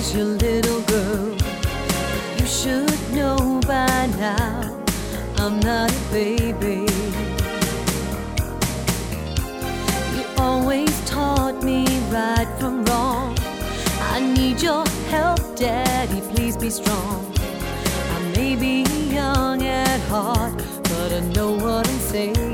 your little girl. You should know by now I'm not a baby. You always taught me right from wrong. I need your help, Daddy, please be strong. I may be young at heart, but I know what I'm saying.